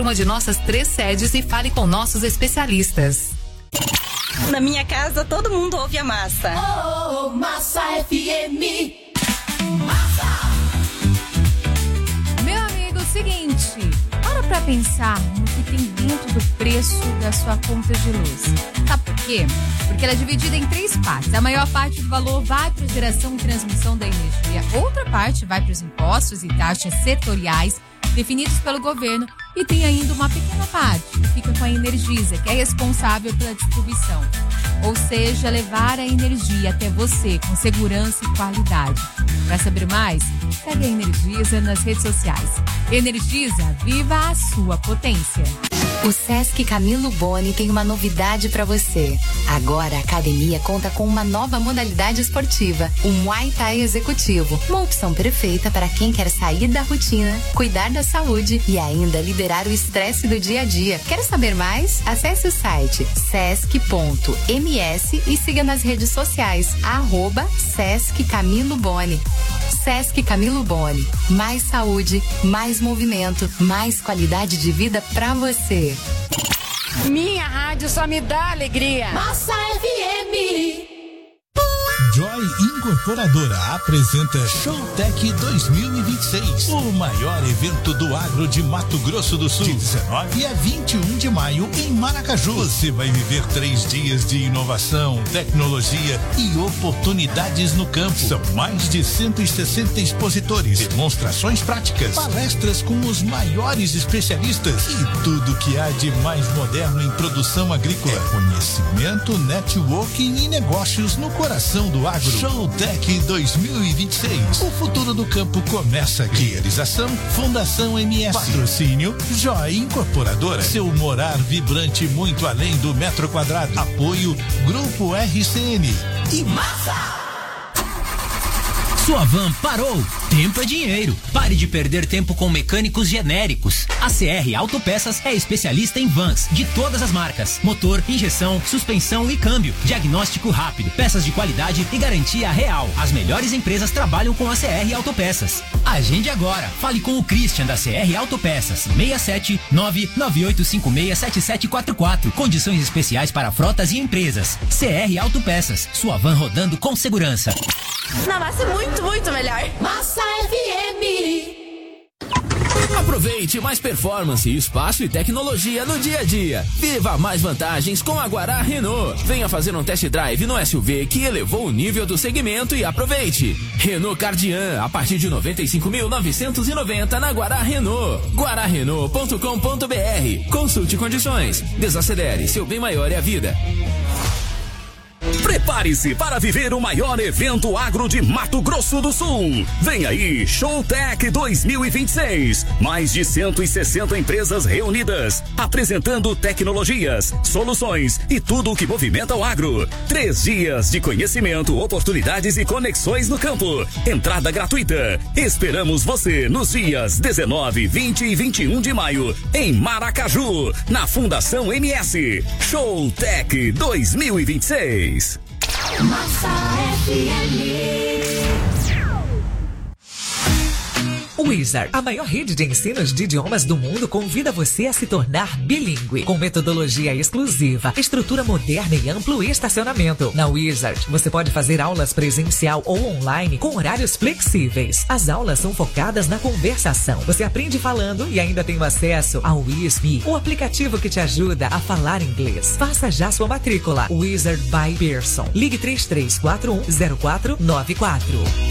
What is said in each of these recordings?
uma de nossas 3 sedes e fale com nossos especialistas. Na minha casa, todo mundo ouve a Massa. Oh, Massa FM. Massa. Meu amigo, seguinte, para pra pensar no que tem dentro do preço da sua conta de luz. Sabe por quê? Porque ela é dividida em 3 partes. A maior parte do valor vai para a geração e transmissão da energia. Outra parte vai para os impostos e taxas setoriais definidos pelo governo. E tem ainda uma pequena parte que fica com a Energisa, que é responsável pela distribuição. Ou seja, levar a energia até você com segurança e qualidade. Para saber mais, segue a Energisa nas redes sociais. Energisa, viva a sua potência. O Sesc Camilo Boni tem uma novidade para você. Agora a academia conta com uma nova modalidade esportiva, o Muay Thai Executivo. Uma opção perfeita para quem quer sair da rotina, cuidar da saúde e ainda liberar o estresse do dia a dia. Quer saber mais? Acesse o site sesc.ms e siga nas redes sociais, @Sesc Camilo Boni. Sesc Camilo Boni. Mais saúde, mais movimento, mais qualidade de vida pra você. Minha rádio só me dá alegria. Massa FM. Joy Incorporadora apresenta Showtech 2026, o maior evento do agro de Mato Grosso do Sul, de 19 a 21 de maio em Maracaju. Você vai viver 3 dias de inovação, tecnologia e oportunidades no campo. São mais de 160 expositores, demonstrações práticas, palestras com os maiores especialistas e tudo que há de mais moderno em produção agrícola. É conhecimento, networking e negócios no coração do agro. Showtech 2026. O futuro do campo começa aqui. Realização Fundação MS. Patrocínio Joy Incorporadora. Seu morar vibrante muito além do metro quadrado. Apoio Grupo RCN. E Massa! Sua van parou? Tempo é dinheiro. Pare de perder tempo com mecânicos genéricos. A CR Autopeças é especialista em vans de todas as marcas: motor, injeção, suspensão e câmbio. Diagnóstico rápido, peças de qualidade e garantia real. As melhores empresas trabalham com a CR Autopeças. Agende agora. Fale com o Christian da CR Autopeças. 67998567744. Condições especiais para frotas e empresas. CR Autopeças. Sua van rodando com segurança. Na Massa é muito melhor. Massa FM. Aproveite mais performance, espaço e tecnologia no dia a dia. Viva mais vantagens com a Guará Renault. Venha fazer um test drive no SUV que elevou o nível do segmento e aproveite. Renault Cardian, a partir de 95.990 na Guará Renault. guararenault.com.br. Consulte condições. Desacelere, seu bem maior é a vida. Prepare-se para viver o maior evento agro de Mato Grosso do Sul. Vem aí, Showtech 2026. Mais de 160 empresas reunidas, apresentando tecnologias, soluções e tudo o que movimenta o agro. 3 dias de conhecimento, oportunidades e conexões no campo. Entrada gratuita. Esperamos você nos dias 19, 20 e 21 de maio, em Maracaju, na Fundação MS. Showtech 2026. Massa FM. Wizard, a maior rede de ensinos de idiomas do mundo, convida você a se tornar bilíngue, com metodologia exclusiva, estrutura moderna e amplo estacionamento. Na Wizard, você pode fazer aulas presencial ou online com horários flexíveis. As aulas são focadas na conversação. Você aprende falando e ainda tem acesso ao WISP, o aplicativo que te ajuda a falar inglês. Faça já sua matrícula. Wizard by Pearson. Ligue 33410494.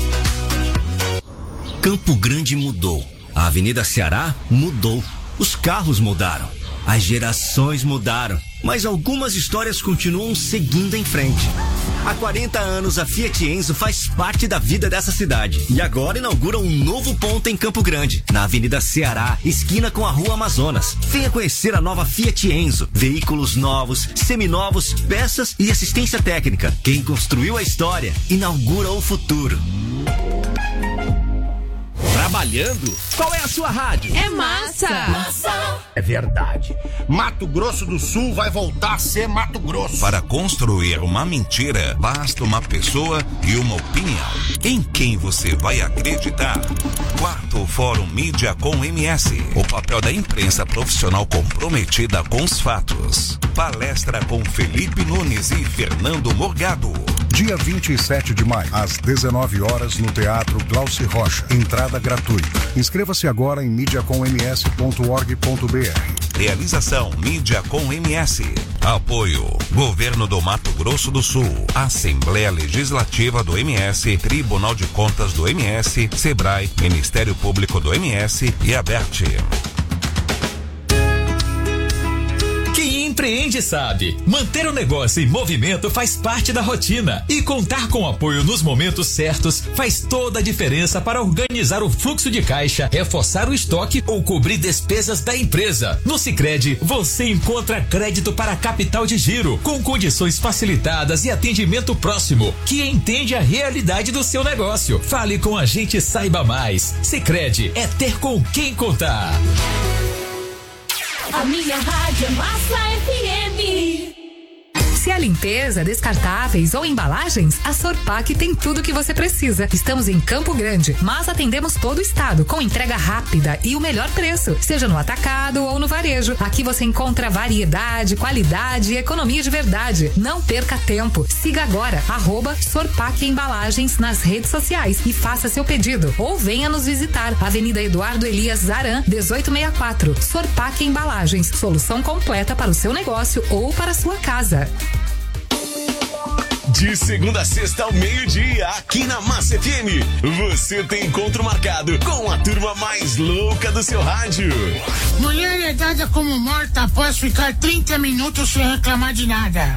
Campo Grande mudou. A Avenida Ceará mudou. Os carros mudaram. As gerações mudaram. Mas algumas histórias continuam seguindo em frente. Há 40 anos, a Fiat Enzo faz parte da vida dessa cidade. E agora inaugura um novo ponto em Campo Grande, na Avenida Ceará, esquina com a Rua Amazonas. Venha conhecer a nova Fiat Enzo. Veículos novos, seminovos, peças e assistência técnica. Quem construiu a história, inaugura o futuro. malhando? Qual é a sua rádio? É Massa! É verdade. Mato Grosso do Sul vai voltar a ser Mato Grosso. Para construir uma mentira, basta uma pessoa e uma opinião. Em quem você vai acreditar? Quarto Fórum Mídia com MS. O papel da imprensa profissional comprometida com os fatos. Palestra com Felipe Nunes e Fernando Morgado. Dia 27 de maio, às 19 horas, no Teatro Glauci Rocha. Entrada gratuita. Inscreva-se agora em mediacomms.org.br. Realização Mídia com MS. Apoio Governo do Mato Grosso do Sul, Assembleia Legislativa do MS, Tribunal de Contas do MS, Sebrae, Ministério Público do MS e Aberte. Quem empreende sabe, manter o negócio em movimento faz parte da rotina e contar com apoio nos momentos certos faz toda a diferença para organizar o fluxo de caixa, reforçar o estoque ou cobrir despesas da empresa. No Sicredi, você encontra crédito para capital de giro, com condições facilitadas e atendimento próximo, que entende a realidade do seu negócio. Fale com a gente e saiba mais. Sicredi é ter com quem contar. A minha rádio é Massa FM. Se é limpeza, descartáveis ou embalagens, a Sorpac tem tudo o que você precisa. Estamos em Campo Grande, mas atendemos todo o estado, com entrega rápida e o melhor preço, seja no atacado ou no varejo. Aqui você encontra variedade, qualidade e economia de verdade. Não perca tempo. Siga agora, @Sorpac Embalagens nas redes sociais e faça seu pedido. Ou venha nos visitar, Avenida Eduardo Elias Zaran, 1864. Sorpac Embalagens, solução completa para o seu negócio ou para a sua casa. De segunda a sexta ao meio-dia, aqui na Massa FM, você tem encontro marcado com a turma mais louca do seu rádio. Mulher é dada como morta após ficar 30 minutos sem reclamar de nada.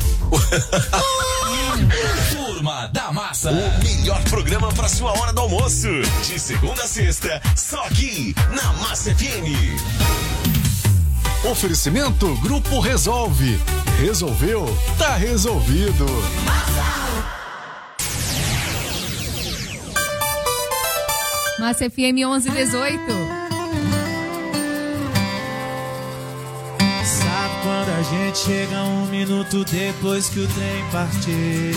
Turma da Massa, o melhor programa para sua hora do almoço. De segunda a sexta, só aqui na Massa FM. Oferecimento Grupo Resolve. Resolveu? Tá resolvido. Massa FM 1118. Sabe quando a gente chega 1 minuto depois que o trem partiu?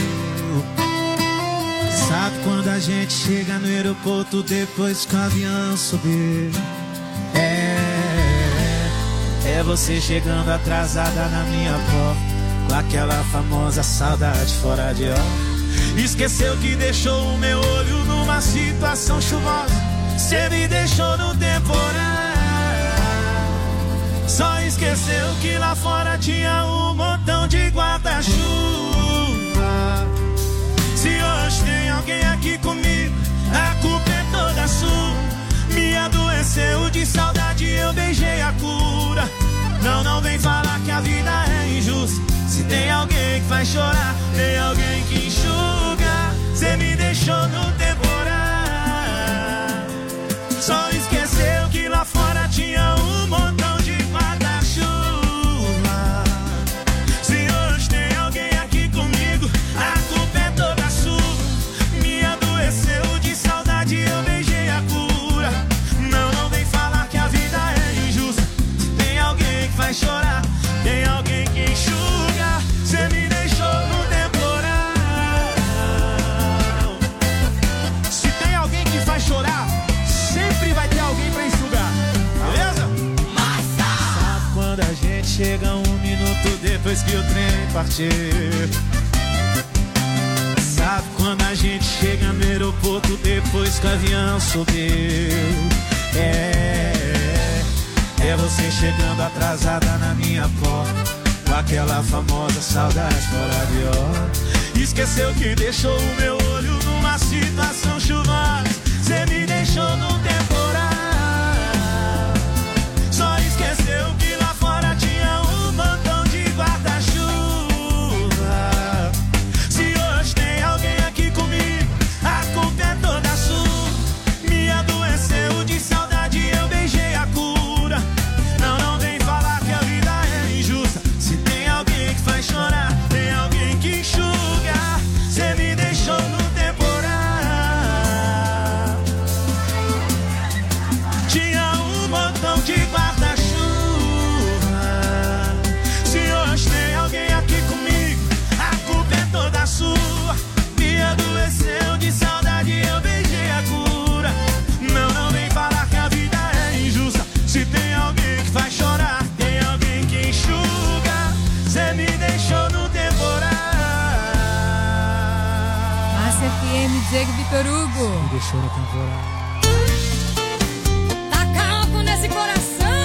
Sabe quando a gente chega no aeroporto depois que o avião subiu? É você chegando atrasada na minha porta, com aquela famosa saudade fora de hora. Esqueceu que deixou o meu olho numa situação chuvosa. Cê me deixou no temporal. Só esqueceu que lá fora tinha um montão de guarda-chuva. Se hoje tem alguém aqui comigo, a culpa é toda sua. Me adoeceu de saudade, eu beijei a cura. Não vem falar que a vida é injusta. Se tem alguém que faz chorar, tem alguém que enxuga. Cê me deixou no temporal. Só esqueceu que lá fora tinha um montão de guarda-chuva. Se hoje tem alguém aqui comigo, a culpa é toda sua. Me adoeceu de saudade, eu beijei a cura. Não vem falar que a vida é injusta. Se tem alguém que faz chorar, tem alguém que enxuga. Cê me deixou no temporal. Se tem alguém que faz chorar, sempre vai ter alguém pra enxugar. Beleza? Massa! Sabe quando a gente chega 1 minuto depois que o trem partiu? Sabe quando a gente chega no aeroporto depois que o avião subiu? É você chegando atrasada na minha porta, com aquela famosa saudade fora de hora. Esqueceu que deixou o meu olho numa situação chuvosa. Cê me deixou no temporal. Só esqueceu que lá fora tinha um montão de guarda-chuva. Se hoje tem alguém aqui comigo, a culpa é toda sua. Me adoeceu de saudade, eu beijei a cura. Não vem falar que a vida é injusta. Se tem alguém que faz chorar, tem alguém que enxuga. Cê me deixou no temporal. Diego Vitor Hugo. Me deixou na temporada. Taca álcool nesse coração.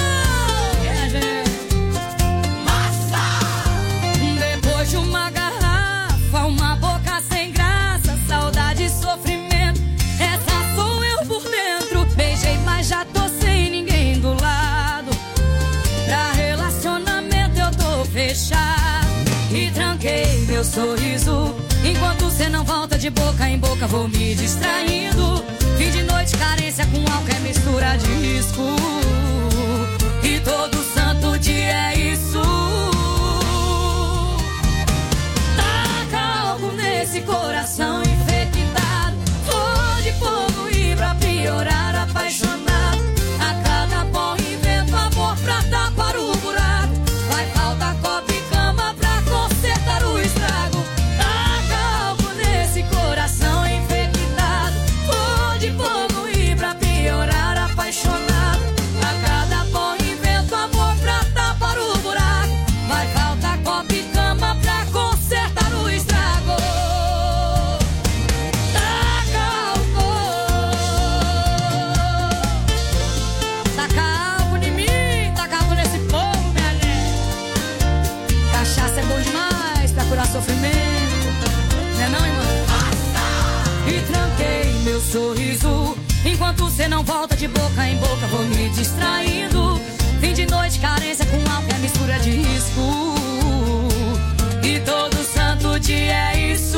Massa! Depois de uma garrafa, uma boca sem graça, saudade e sofrimento, essa sou eu por dentro. Beijei, mas já tô sem ninguém do lado. Pra relacionamento eu tô fechado. E tranquei meu sorriso. Enquanto cê não volta de boca em boca, vou me distraindo. Fim de noite, carência com álcool é mistura de risco. E todo santo dia é isso. Taca álcool nesse coração infectado. Flor de fogo e pra piorar, apaixonado. A cada porra invento amor pra tapar o buraco. Vai faltar copo e cama pra consertar o estrago. Taca álcool nesse coração infectado. Flor de fogo e pra piorar, apaixonado. A cada porra invento amor pra tapar o buraco. Vai faltar copo e cama pra consertar o estrago. Taca álcool. Taca álcool em mim, taca álcool nesse povo, minha nega. Cachaça é bom demais pra curar sofrimento, né não, irmão? E tranquei meu sorriso. Enquanto cê não volta de boca em boca, vou me distraindo. Fim de noite, carência com álcool é mistura de risco. E todo santo dia é isso.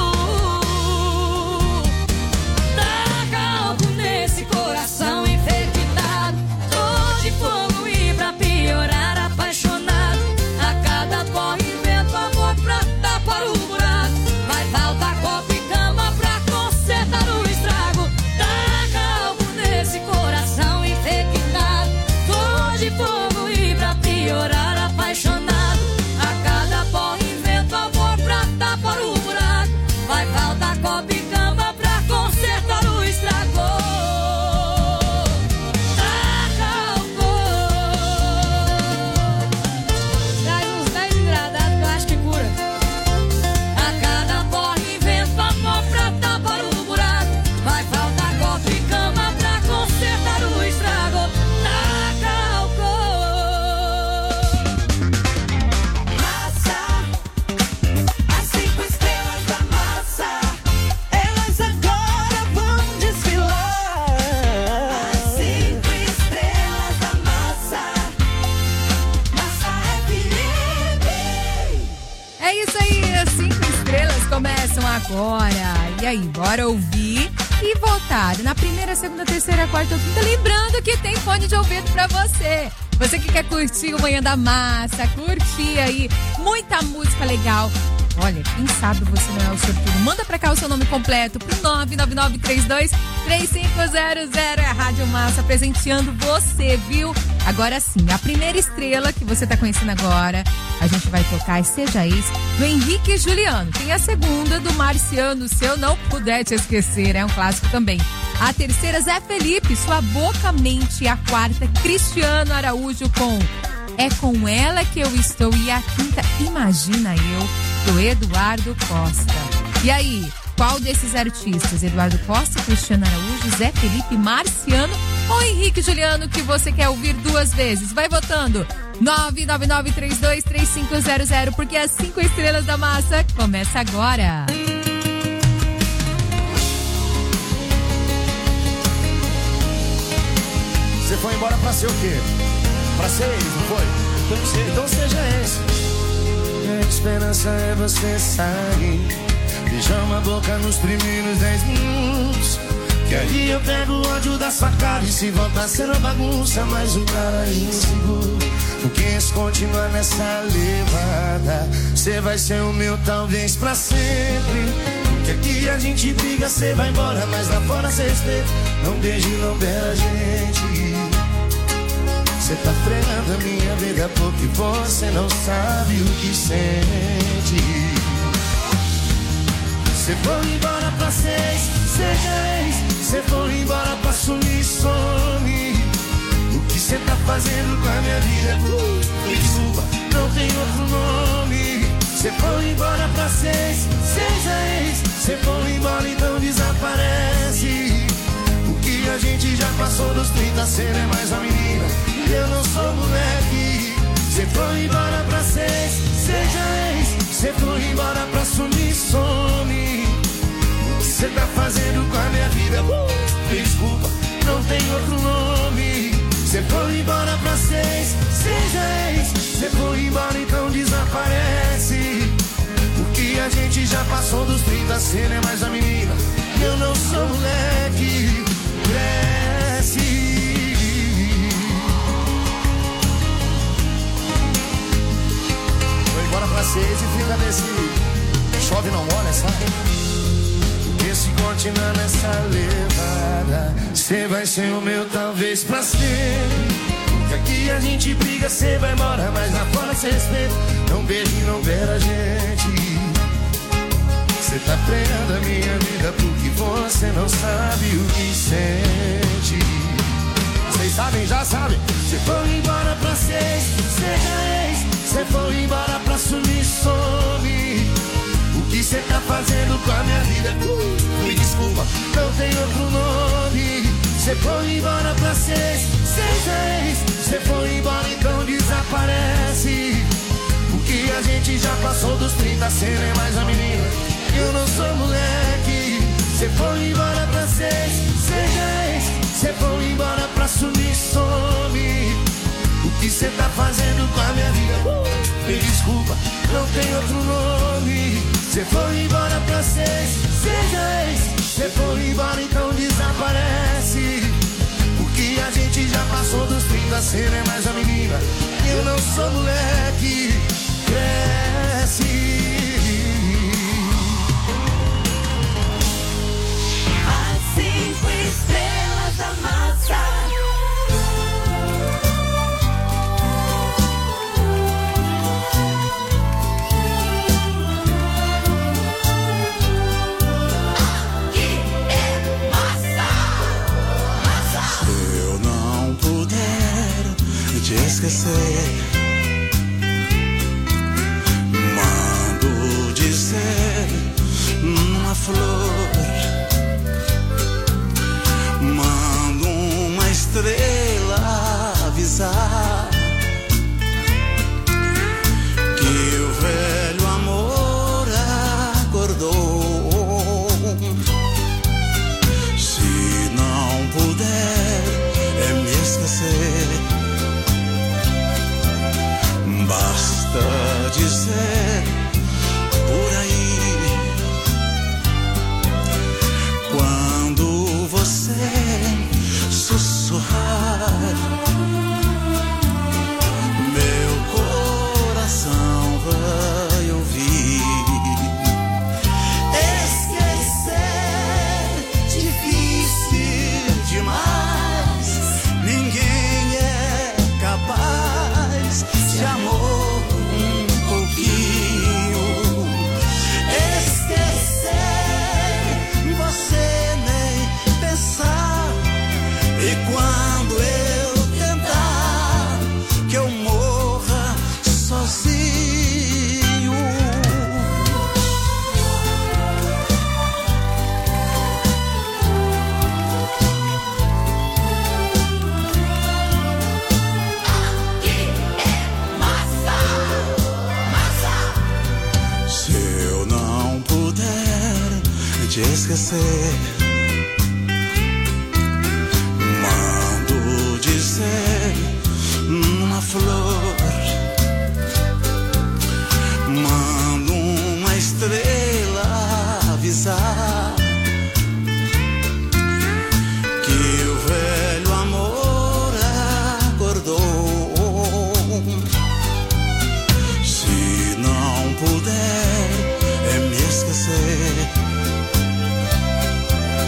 Taca álcool nesse coração infectado. Tô de fogo e pra piorar, apaixonado. A cada porra invento amor pra tapar o buraco. Vai faltar copo e cama pra consertar o estrago. Taca álcool nesse coração infectado. Tô de fogo e pra piorar, apaixonado. A cada porra invento amor pra tapar o buraco. Vai faltar copo e cama pra consertar o estrago. Taca álcool. Traz uns 10 engradados que eu acho que cura. A cada porra invento amor pra tapar o buraco. Vai faltar copo e cama pra consertar o estrago. Taca álcool. Massa, as 5 estrelas da massa, elas agora vão desfilar. As 5 estrelas da massa, Massa FM. É isso aí, as 5 estrelas começam agora. E aí, bora ouvir e voltar na primeira, segunda, terceira, quarta ou quinta. Lembrando que tem fone de ouvido pra você. Você que quer curtir o Manhã da Massa, curtir aí muita música legal. Olha, quem sabe você não é o sortudo. Manda pra cá o seu nome completo pro 99932-3500. É a Rádio Massa presenteando você, viu? Agora sim, a primeira estrela que você tá conhecendo agora, a gente vai tocar Seja Ex, do Henrique e Juliano. Tem a segunda do Marciano, Se Eu Não Puder Te Esquecer, é um clássico também. A terceira, Zé Felipe, Sua Boca Mente. E a quarta, Cristiano Araújo com É Com Ela Que Eu Estou. E a quinta, Imagina Eu, do Eduardo Costa. E aí, qual desses artistas, Eduardo Costa, Cristiano Araújo, Zé Felipe, Marciano ou Henrique e Juliano, que você quer ouvir duas vezes? Vai votando 999323500, porque as 5 estrelas da massa começa agora. Você foi embora pra ser o quê? Pra ser ex, não foi? Então seja ex. A esperança é você sair, beijar uma boca nos primeiros 10 minutos, que aí eu pego o ódio da sua cara. E se voltar a ser uma bagunça, mais um cara inseguro. Porque se continuar nessa levada, cê vai ser o meu talvez pra sempre. Porque aqui a gente briga, cê vai embora, mas lá fora cê respeita. Não beijo e não beija a gente. Cê tá frenando a minha vida porque você não sabe o que sente. Cê foi embora pra seis, seja ex. Cê foi embora pra sumir, some. O que cê tá fazendo com a minha vida? Desculpa, não tem outro nome. Cê foi embora pra seis, seja ex. Cê foi embora, então desaparece. passou dos 30, cê não é mais uma menina. Eu não sou moleque. Cê foi embora pra ser, seja ex. Cê foi embora pra sumir, some. O que cê tá fazendo com a minha vida? Desculpa, não tem outro nome. Cê foi embora pra ser, seja ex. Cê foi embora, então desaparece. Porque a gente já passou dos 30, cê não é mais a menina. Eu não sou moleque, cresce. Foi embora pra 6 e fica desse chove não molha, sabe? Porque se continuar nessa levada, cê vai ser o meu talvez pra sempre. Porque aqui a gente briga, cê vai embora, mas lá fora cê respeita. Não vejo e não ver a gente. Cê tá treinando a minha vida porque você não sabe o que sente. Vocês sabem, já sabem. Cê foi embora pra ser, seja ex. Cê foi embora pra sumir, some. O que cê tá fazendo com a minha vida? Me desculpa, não tem outro nome. Cê foi embora pra ser, seja ex. Cê foi embora, então desaparece. Porque a gente já passou dos 30, cê não é mais a menina. Eu não sou moleque. Cê foi embora pra ser, seja ex. Cê foi embora pra sumir, some. O que cê tá fazendo com a minha vida? Me desculpa, não tem outro nome. Cê foi embora pra ser, seja ex. Cê foi embora, então desaparece. Porque a gente já passou dos 30, cê não é mais a menina. Eu não sou moleque, cresce. As 5 estrelas da massa. Te esquecer, mando dizer uma flor, mando uma estrela avisar que o velho amor acordou. Se não puder me esquecer, basta dizer por aí. Quando você sussurrar, meu coração vai ouvir. Esquecer, difícil demais. Ninguém é capaz de amor um pouquinho. Esquecer, você nem pensar. E quando eu tentar, que eu morra sozinho. Te esquecer, mando dizer uma flor, mando uma estrela avisar que o velho amor acordou. Se não puder me esquecer,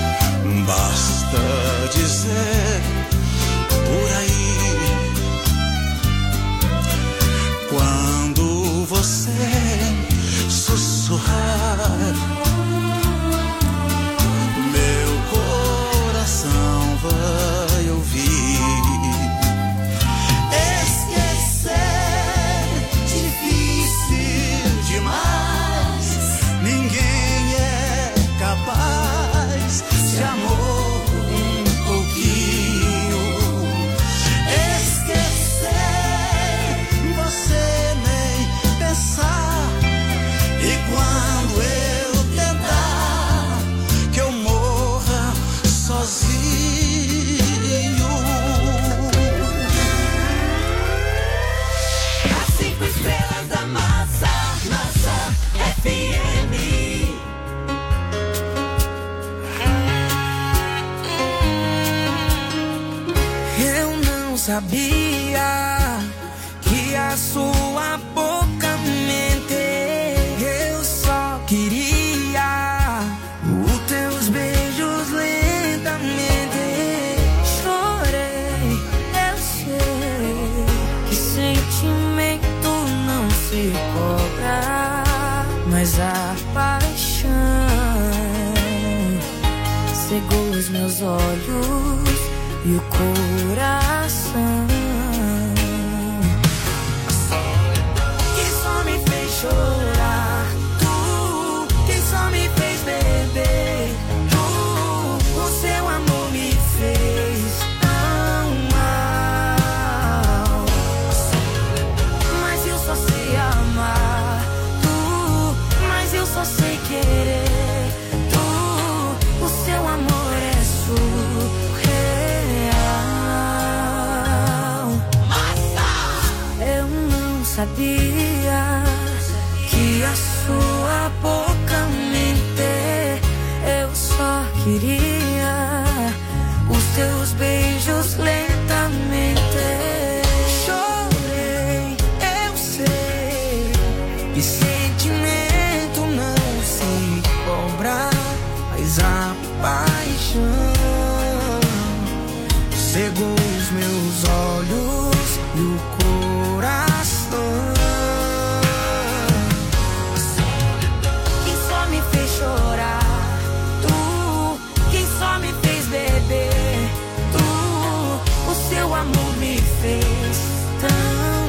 sabia que a sua boca mente. Eu só queria os teus beijos lentamente. Chorei, eu sei que sentimento não se cobra, mas a paixão cegou os meus olhos e o coração. Quem só me fez chorar, tu. Quem só me fez beber, tu. O seu amor me fez tão mal, mas eu só sei amar, tu. Mas eu só sei querer, tu. O seu amor é surreal. Eu não sabia que a sua boca mente. Eu só queria os teus beijos lentamente. Chorei, eu sei que sentimento não se cobra, mas a paixão cegou os meus olhos e o coração. Quem só me fez chorar, tu. Quem só me fez beber, tu. O seu amor me fez tão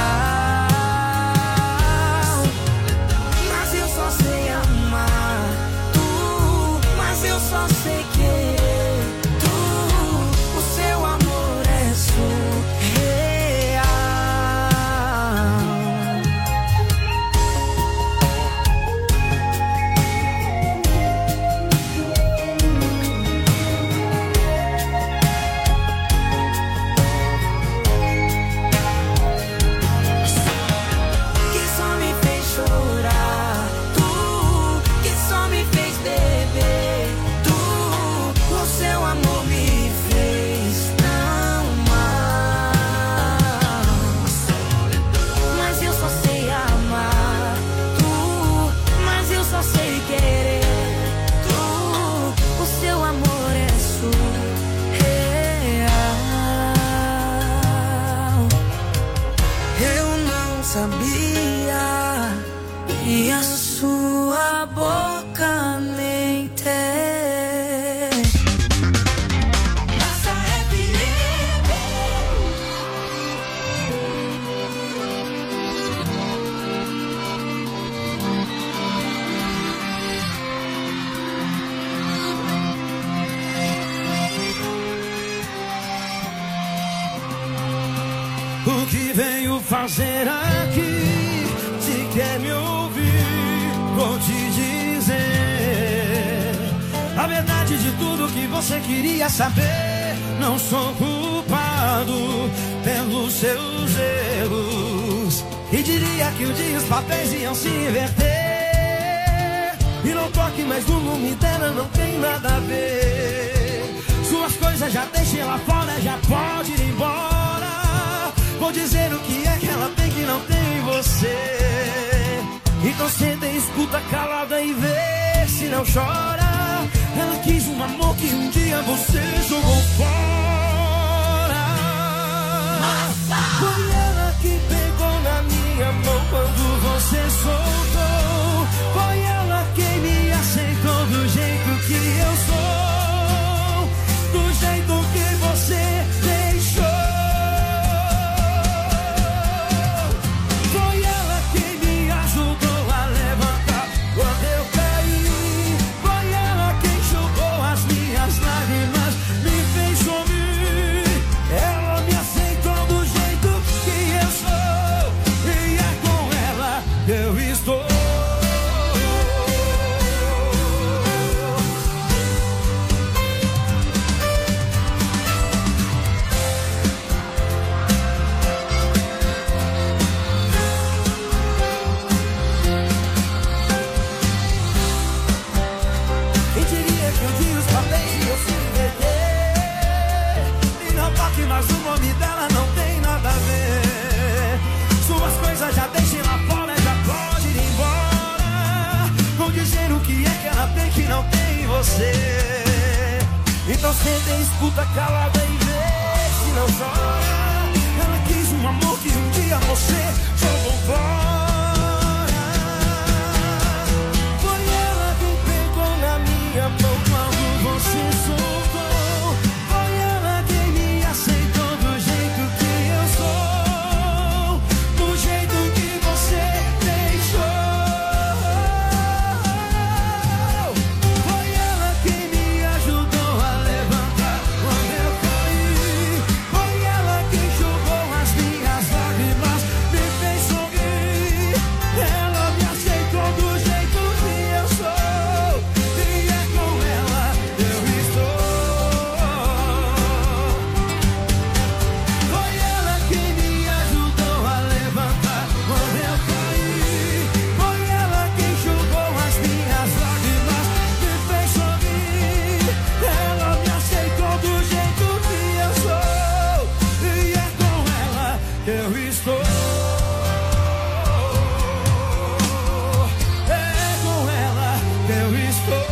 mal, mas eu só sei amar, tu. Mas eu só sei querer, tu. O seu amor é surreal. Quem só me fez chorar, tu. Quem só me fez beber, tu. O seu amor me fez tão mal, mas eu só sei amar, tu. Mas eu só sei querer, tu. O seu amor é surreal. Eu não sabia que a sua boca mente. Nossa O que venho fazer aqui? Se quer me ouvir, vou te dizer a verdade de tudo que você queria saber. Não sou culpado pelos seus erros, e diria que um dia os papéis iam se inverter. E não toque mais no lume dela, não tem nada a ver. Suas coisas já deixei lá fora, já pode ir embora. Vou dizer o que é que ela tem que não tem em você. Então senta e escuta calada e vê se não chora. Ela quis um amor que um dia você jogou fora. Foi ela que pegou na minha mão quando você soltou. Foi ela quem me aceitou do jeito que eu sou, do jeito que você deixou. Ela me aceitou do jeito que você. Então senta e escuta calada e vê se não chora. Ela quis um amor que um dia você jogou fora. Foi ela quem pegou na minha mão quando você soltou. Foi ela quem me aceitou do jeito que eu sou, do jeito que você deixou. Foi ela quem me ajudou a levantar quando eu caí. Foi ela quem jogou as minhas lágrimas, me fez sorrir. Ela me aceitou do jeito que eu sou, e é com ela eu estou. Foi ela quem me ajudou a levantar quando eu caí. Foi ela quem jogou as minhas lágrimas, me fez sorrir. Ela me aceitou do jeito que eu sou, e é com ela que eu estou. É com ela que eu estou.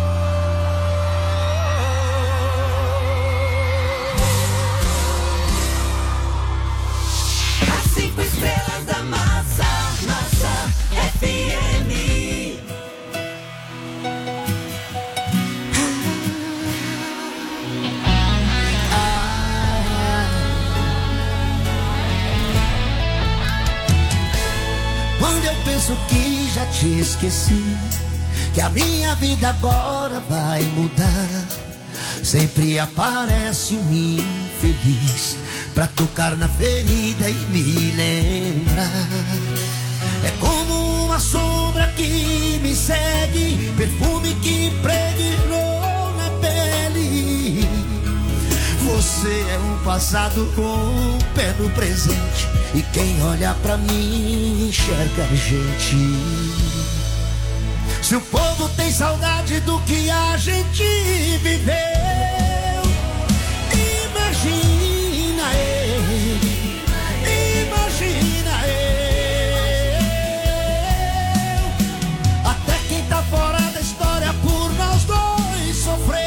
As 5 estrelas da Massa, Massa FM. Quando eu penso que já te esqueci, que a minha vida agora vai mudar, sempre aparece um infeliz pra tocar na ferida e me lembrar. É como uma sombra que me segue, perfume que impregnou na pele. Você é um passado com um pé no presente, e quem olha pra mim enxerga a gente. Se o povo tem saudade do que a gente viveu, imagina ele, imagina eu. Até quem tá fora da história por nós dois sofreu.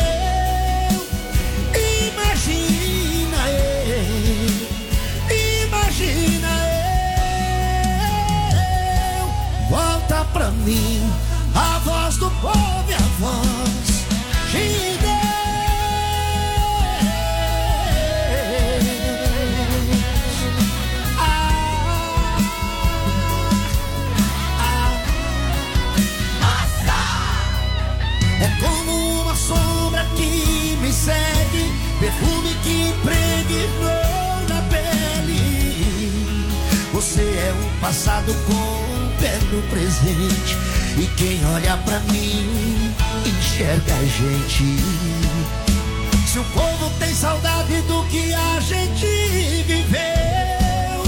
Imagina ele, imagina eu. Volta pra mim a voz do povo e a voz de Deus. É como uma sombra que me segue, perfume que impregnou na pele. Você é um passado com um pé no presente, e quem olha pra mim enxerga a gente. Se o povo tem saudade do que a gente viveu,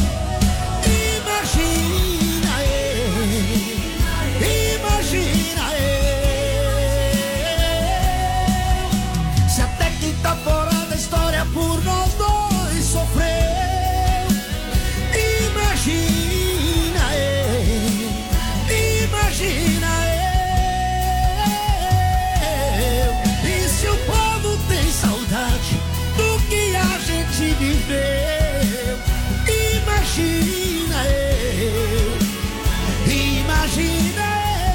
imagina ele, imagina eu. Se até quem tá fora da história por nós dois sofreu, imagina ele, imagina eu. E se o povo tem saudade do que a gente viveu, imagina eu, imagina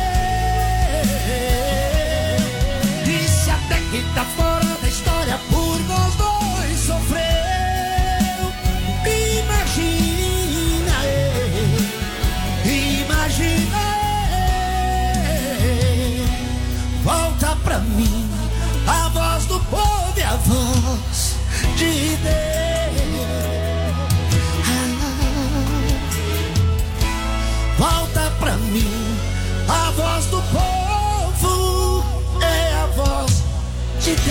eu. E se até quem tá fora da história por nós dois sofreu, imagina eu, imagina eu. Volta pra mim a voz do povo e a voz de Deus. Volta pra mim a voz do povo, é a voz de Deus.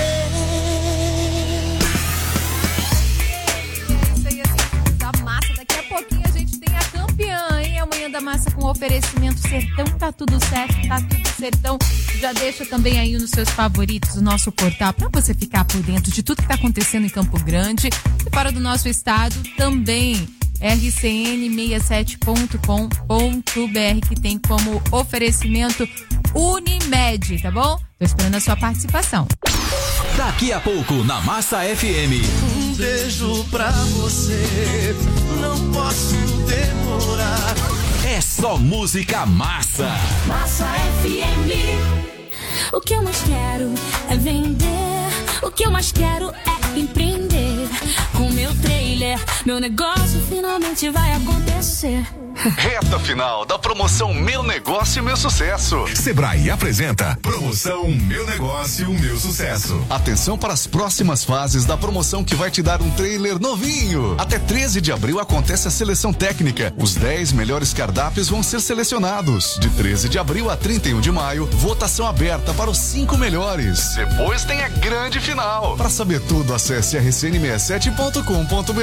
Isso aí, assim, da massa. Daqui a pouquinho a gente tem a campeã, hein? Amanhã da Massa com oferecimento Sertão, tá tudo certo, tá tudo Sertão. Já deixa também aí nos seus favoritos o nosso portal pra você ficar por dentro de tudo que tá acontecendo em Campo Grande e fora do nosso estado também. rcn67.com.br, que tem como oferecimento Unimed, tá bom? Tô esperando a sua participação. Daqui a pouco, na Massa FM. Um beijo pra você, não posso demorar. É só música massa. Massa FM. O que eu mais quero é vender. O que eu mais quero é empreender. Com meu trailer, meu negócio finalmente vai acontecer. Reta final da promoção Meu Negócio, Meu Sucesso. Sebrae apresenta Promoção Meu Negócio, Meu Sucesso. Atenção para as próximas fases da promoção que vai te dar um trailer novinho. Até 13 de abril acontece a seleção técnica. Os 10 melhores cardápios vão ser selecionados. De 13 de abril a 31 de maio, votação aberta para os 5 melhores. Depois tem a grande final. Para saber tudo, acesse rcn67.com.br.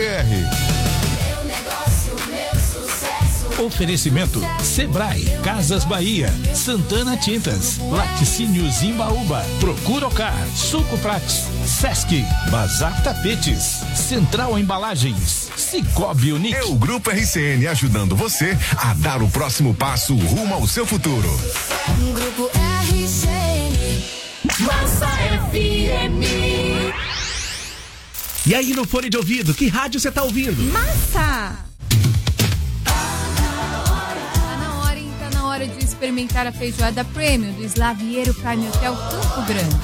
Oferecimento Sebrae, Casas Bahia, Santana Tintas, Laticínios Imbaúba, Procuracar, Suco Prats, Sesc, Bazar Tapetes, Central Embalagens, Cicobi Unique. É o Grupo RCN ajudando você a dar o próximo passo rumo ao seu futuro. Grupo RCN, Massa FM. E aí no fone de ouvido, que rádio você tá ouvindo? Massa! Hora de experimentar a feijoada premium do Slaviero Prime Hotel Campo Grande.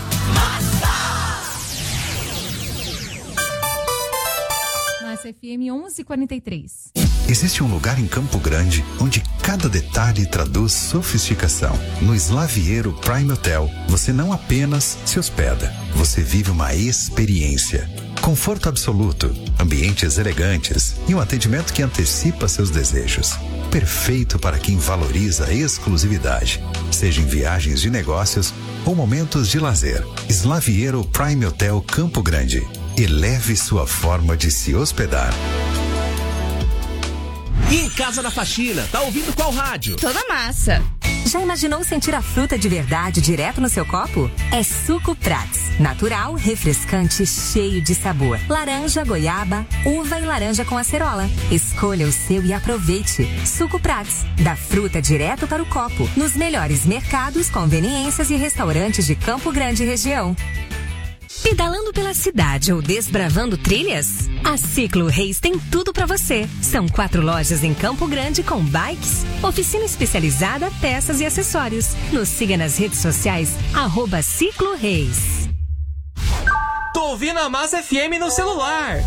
Massa FM 11:43. Existe um lugar em Campo Grande onde cada detalhe traduz sofisticação. No Slaviero Prime Hotel, você não apenas se hospeda, você vive uma experiência. Conforto absoluto, ambientes elegantes e um atendimento que antecipa seus desejos. Perfeito para quem valoriza a exclusividade, seja em viagens de negócios ou momentos de lazer. Slaviero Prime Hotel Campo Grande. Eleve sua forma de se hospedar. E em Casa da Faxina, tá ouvindo qual rádio? Toda massa. Já imaginou sentir a fruta de verdade direto no seu copo? É Suco Prats. Natural, refrescante, cheio de sabor. Laranja, goiaba, uva e laranja com acerola. Escolha o seu e aproveite. Suco Prats. Da fruta direto para o copo. Nos melhores mercados, conveniências e restaurantes de Campo Grande e região. Pedalando pela cidade ou desbravando trilhas? A Ciclo Reis tem tudo para você. São 4 lojas em Campo Grande com bikes, oficina especializada, peças e acessórios. Nos siga nas redes sociais, @Ciclo Reis. Tô ouvindo a Massa FM no celular.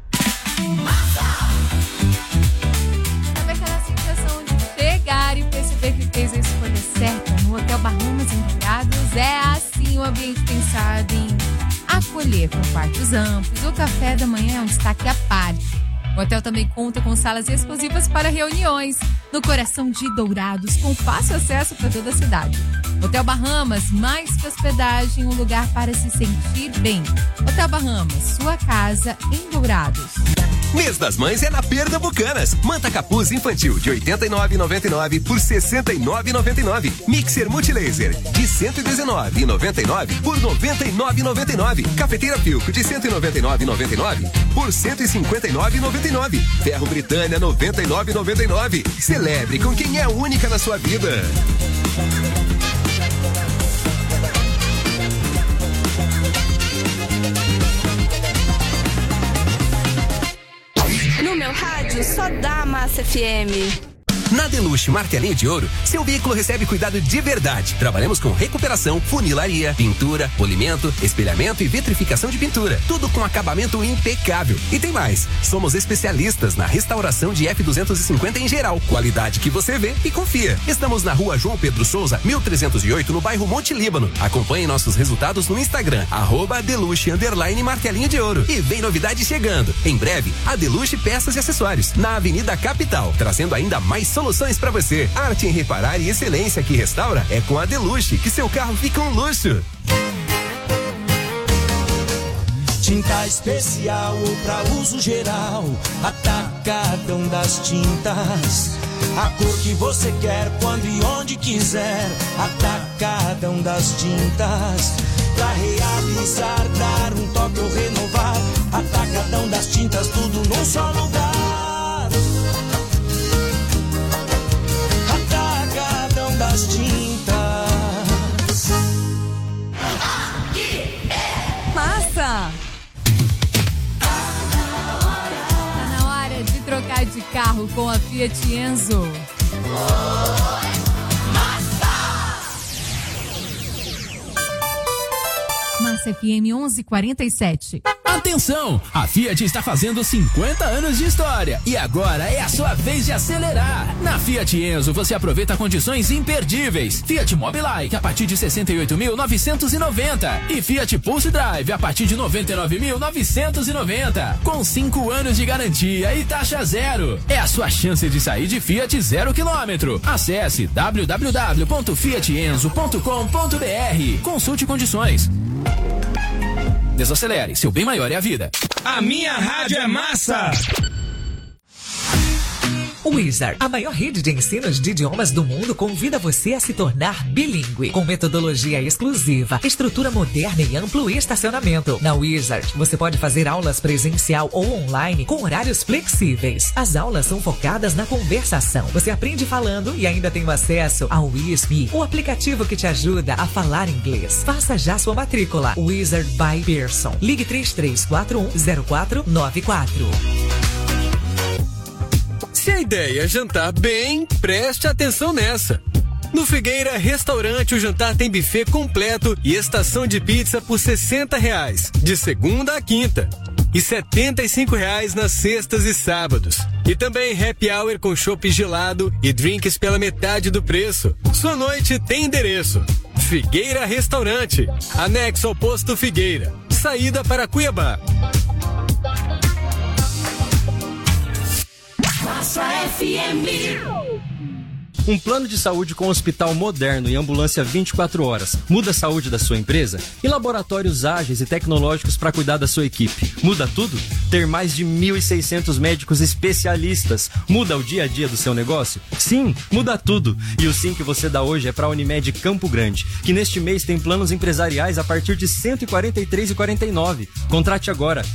Sabe aquela sensação de chegar e perceber que fez a escolha certa no Hotel Bahamas em Dourados? É assim o ambiente pensado em acolher com quartos amplos. O café da manhã é um destaque à parte. O hotel também conta com salas exclusivas para reuniões, no coração de Dourados, com fácil acesso para toda a cidade. Hotel Bahamas, mais que hospedagem, um lugar para se sentir bem. Hotel Bahamas, sua casa em Dourados. Mês das Mães é na Pernambucanas. Manta capuz infantil de R$ 89,99 por R$ 69,99. Mixer multilaser de R$ 119,99 por R$ 99,99. Cafeteira Filco de R$ 199,99 por R$ 159,99. Ferro Britânia R$ 99,99. Celebre com quem é única na sua vida. No meu rádio só dá Massa FM. Na Deluxe Martelinho de Ouro, seu veículo recebe cuidado de verdade. Trabalhamos com recuperação, funilaria, pintura, polimento, espelhamento e vitrificação de pintura. Tudo com acabamento impecável. E tem mais, somos especialistas na restauração de F250 em geral. Qualidade que você vê e confia. Estamos na Rua João Pedro Souza, 1308, no bairro Monte Líbano. Acompanhe nossos resultados no Instagram, @Deluxe_Martelinho de Ouro. E vem novidade chegando. Em breve, a Deluxe Peças e Acessórios, na Avenida Capital, trazendo ainda mais soluções para você. Arte em reparar e excelência que restaura é com a Deluxe, que seu carro fica um luxo. Tinta especial ou pra uso geral, Atacadão das Tintas. A cor que você quer, quando e onde quiser, Atacadão das Tintas. Pra realizar, dar um toque ou renovar, Atacadão das Tintas, tudo num só lugar. Atacadão das Tintas. carro com a Fiat Enzo. Massa FM 1147. Atenção! A Fiat está fazendo 50 anos de história e agora é a sua vez de acelerar. Na Fiat Enzo você aproveita condições imperdíveis. Fiat Mobilite a partir de 68.990 e Fiat Pulse Drive a partir de 99.990 com 5 anos de garantia e taxa zero. É a sua chance de sair de Fiat 0 km. Acesse www.fiatenzo.com.br. Consulte condições. Desacelere, seu bem maior é a vida. A minha rádio é massa! Wizard, a maior rede de ensinos de idiomas do mundo, convida você a se tornar bilíngue, com metodologia exclusiva, estrutura moderna e amplo estacionamento. Na Wizard, você pode fazer aulas presencial ou online com horários flexíveis. As aulas são focadas na conversação. Você aprende falando e ainda tem acesso ao WizMe, o aplicativo que te ajuda a falar inglês. Faça já sua matrícula. Wizard by Pearson. Ligue 33410494. Se a ideia é jantar bem, preste atenção nessa. No Figueira Restaurante, o jantar tem buffet completo e estação de pizza por R$60, de segunda a quinta. E R$75 nas sextas e sábados. E também happy hour com chopp gelado e drinks pela metade do preço. Sua noite tem endereço. Figueira Restaurante, anexo ao posto Figueira. Saída para Cuiabá. Massa FM. Um plano de saúde com hospital moderno e ambulância 24 horas. Muda a saúde da sua empresa? E laboratórios ágeis e tecnológicos para cuidar da sua equipe. Muda tudo? Ter mais de 1.600 médicos especialistas. Muda o dia a dia do seu negócio? Sim, muda tudo. E o sim que você dá hoje é para a Unimed Campo Grande, que neste mês tem planos empresariais a partir de R$ 143,49. Contrate agora,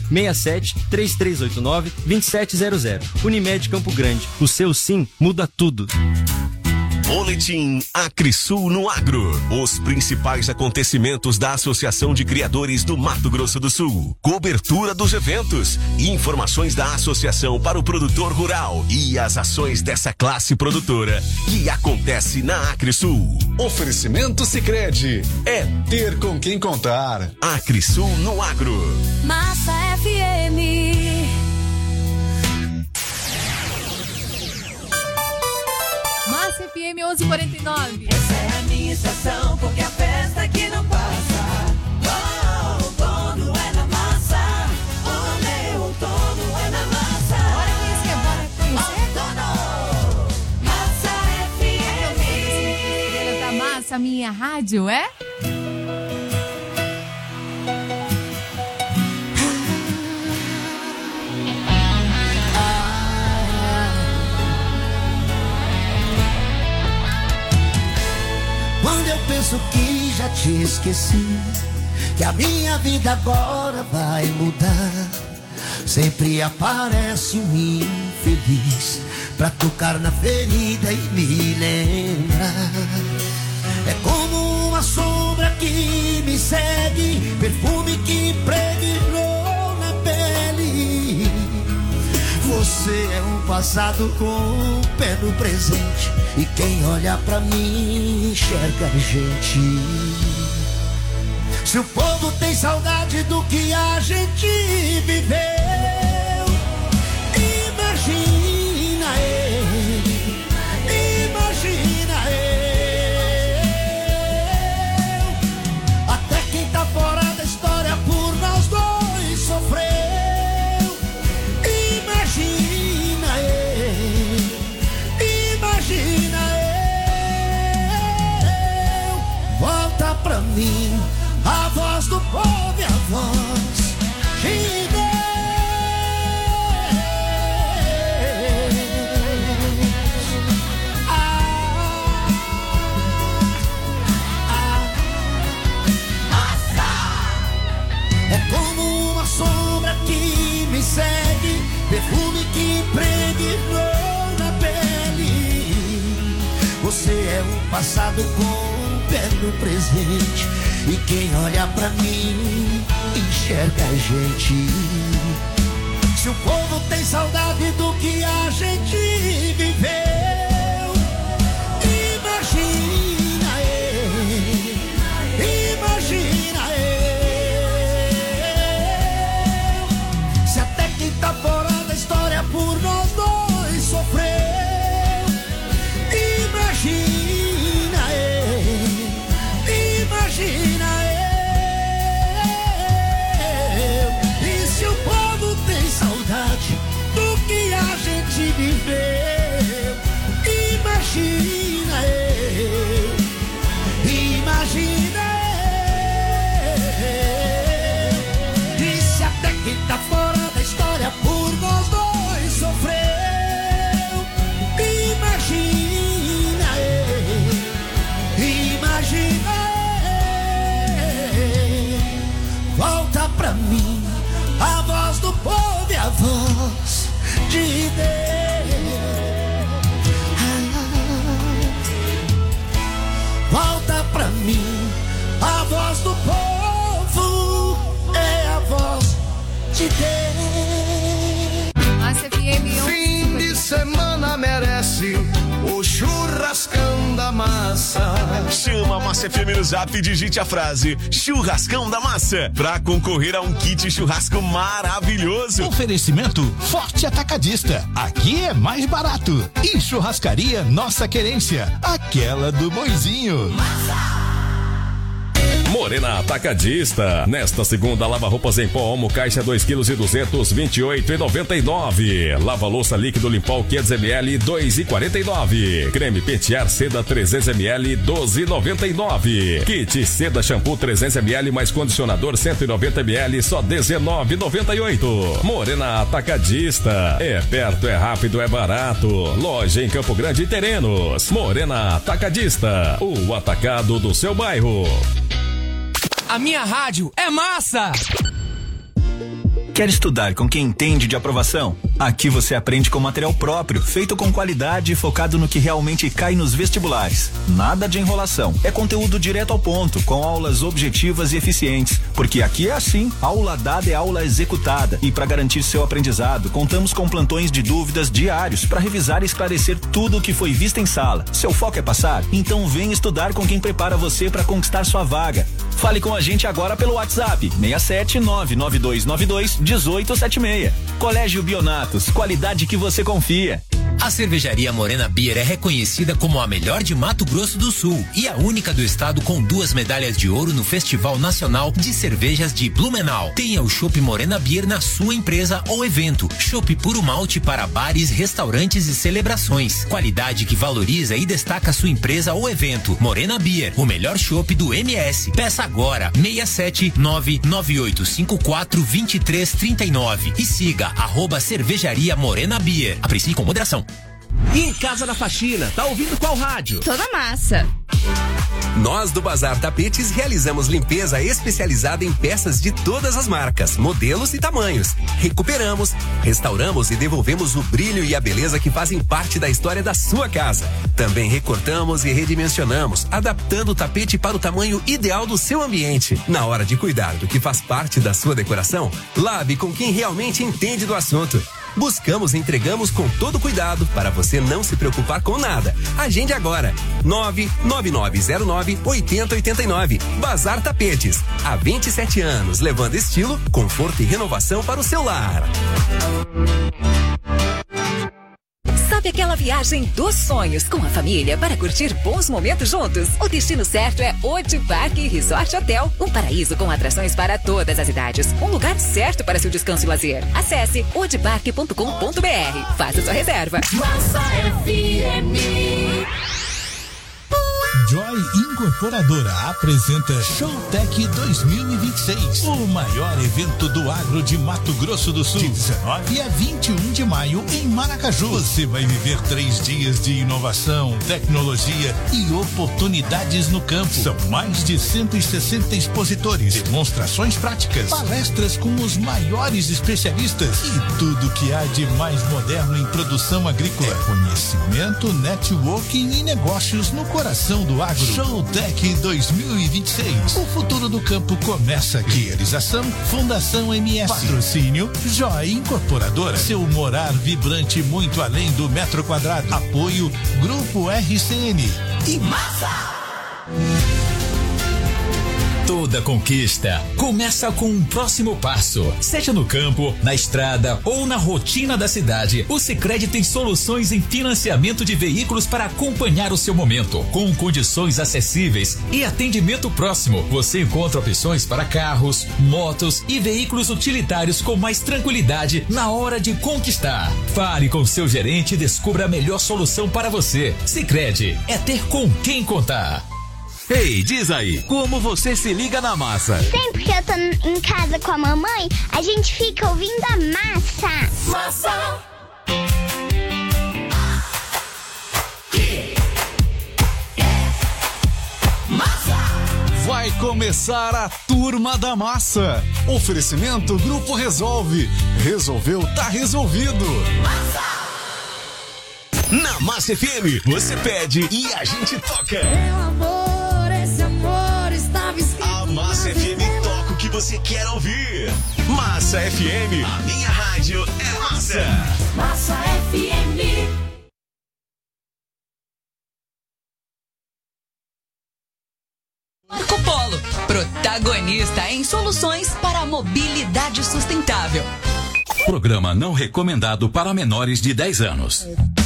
67-3389-2700. Unimed Campo Grande. O seu sim muda tudo. Boletim Acrisul no Agro. Os principais acontecimentos da Associação de Criadores do Mato Grosso do Sul. Cobertura dos eventos. Informações da associação para o produtor rural e as ações dessa classe produtora que acontece na Acrisul. Oferecimento Sicredi. É ter com quem contar. Acrisul no Agro. Massa FM. Massa FM 1149. Essa é a minha estação, porque a festa aqui não passa. Oh, o dono é na massa. O meu outono é na massa. Bora conhecer, bora conhecer. Outono, Massa FM. Estrela da Massa, minha rádio, é? Quando eu penso que já te esqueci, que a minha vida agora vai mudar, sempre aparece um infeliz pra tocar na ferida e me lembrar. É como uma sombra que me segue, perfume que impregnou na pele. Você é um passado com um pé no presente, e quem olha pra mim enxerga a gente. Se o povo tem saudade do que a gente viveu, imagina ele, imagina eu. Até quem tá fora da história por nós dois sofreu. Imagina ele, imagina eu. Volta pra mim a voz do povo e a voz de Deus. É como uma sombra que me segue, perfume que impregnou na pele. Você é um passado com um pé no presente, e quem olha pra mim enxerga a gente. Se o povo tem saudade do que a gente viveu. Imagina se até quem tá fora da história por nós dois sofreu. Imagina e se o povo tem saudade do que a gente viveu. Imagina e se até quem tá fora da história por nós dois sofreu. Imagina volta pra mim a voz do povo e a voz de Deus. Volta pra mim a voz do povo, é a voz de Deus. Massa FM. Fim de semana merece o churrascão da massa. Chama a Massa FM no Zap e digite a frase Churrascão da Massa pra concorrer a um kit churrasco maravilhoso. Oferecimento Forte Atacadista. Aqui é mais barato. E Churrascaria Nossa Querência, aquela do Boizinho. Morena Atacadista. Nesta segunda, lava roupas em pó Omo caixa 2 kg e 228,99. Lava louça líquido Limpol 500 ml 2,49. Creme pentear seda 300 ml 12,99. Kit seda shampoo 300 ml mais condicionador 190 ml só 19,98. Morena Atacadista. É perto, é rápido, é barato. Loja em Campo Grande e Terrenos. Morena Atacadista. O atacado do seu bairro. A minha rádio é massa! Quer estudar com quem entende de aprovação? Aqui você aprende com material próprio, feito com qualidade e focado no que realmente cai nos vestibulares. Nada de enrolação. É conteúdo direto ao ponto, com aulas objetivas e eficientes. Porque aqui é assim, aula dada é aula executada. E para garantir seu aprendizado, contamos com plantões de dúvidas diários para revisar e esclarecer tudo o que foi visto em sala. Seu foco é passar? Então vem estudar com quem prepara você para conquistar sua vaga. Fale com a gente agora pelo WhatsApp 67992921876. Colégio Bionatos, qualidade que você confia. A cervejaria Morena Beer é reconhecida como a melhor de Mato Grosso do Sul e a única do estado com 2 medalhas de ouro no Festival Nacional de Cervejas de Blumenau. Tenha o Chopp Morena Beer na sua empresa ou evento. Chopp puro malte para bares, restaurantes e celebrações. Qualidade que valoriza e destaca sua empresa ou evento. Morena Beer, o melhor chopp do MS. Peça agora 67998542339 e siga @cervejaria Morena Beer. Aprecie com moderação. E em Casa da Faxina, tá ouvindo qual rádio? Toda massa. Nós do Bazar Tapetes realizamos limpeza especializada em peças de todas as marcas, modelos e tamanhos. Recuperamos, restauramos e devolvemos o brilho e a beleza que fazem parte da história da sua casa. Também recortamos e redimensionamos, adaptando o tapete para o tamanho ideal do seu ambiente. Na hora de cuidar do que faz parte da sua decoração, lave com quem realmente entende do assunto. Buscamos e entregamos com todo cuidado para você não se preocupar com nada. Agende agora. 99909-8089. Bazar Tapetes. Há 27 anos, levando estilo, conforto e renovação para o seu lar. Sabe aquela viagem dos sonhos com a família para curtir bons momentos juntos? O destino certo é Odiparque Resort Hotel, um paraíso com atrações para todas as idades. Um lugar certo para seu descanso e lazer. Acesse odiparque.com.br. Faça sua reserva. Massa FM. Joy Incorporadora apresenta Showtech 2026, o maior evento do agro de Mato Grosso do Sul. De 19 a 21 de maio em Maracaju. Você vai viver 3 dias de inovação, tecnologia e oportunidades no campo. São mais de 160 expositores, demonstrações práticas, palestras com os maiores especialistas e tudo que há de mais moderno em produção agrícola. É conhecimento, networking e negócios no coração do agro. Showtech Showtech 2026. O futuro do campo começa aqui. Realização Fundação MS. Patrocínio Joy Incorporadora. Seu morar vibrante muito além do metro quadrado. Apoio Grupo RCN. E massa! Toda conquista começa com um próximo passo. Seja no campo, na estrada ou na rotina da cidade, o Sicredi tem soluções em financiamento de veículos para acompanhar o seu momento. Com condições acessíveis e atendimento próximo, você encontra opções para carros, motos e veículos utilitários com mais tranquilidade na hora de conquistar. Fale com seu gerente e descubra a melhor solução para você. Sicredi é ter com quem contar. Ei, diz aí, como você se liga na massa? Sempre que eu tô em casa com a mamãe, a gente fica ouvindo a massa. Massa. Vai começar a Turma da Massa. Oferecimento Grupo Resolve. Resolveu, tá resolvido. Massa. Na Massa FM, você pede e a gente toca. Meu amor, esse amor estava escrito. A Massa FM toca o que você quer ouvir. Massa FM, a minha rádio é massa. Massa FM. Marco Polo, protagonista em soluções para a mobilidade sustentável. Programa não recomendado para menores de 10 anos.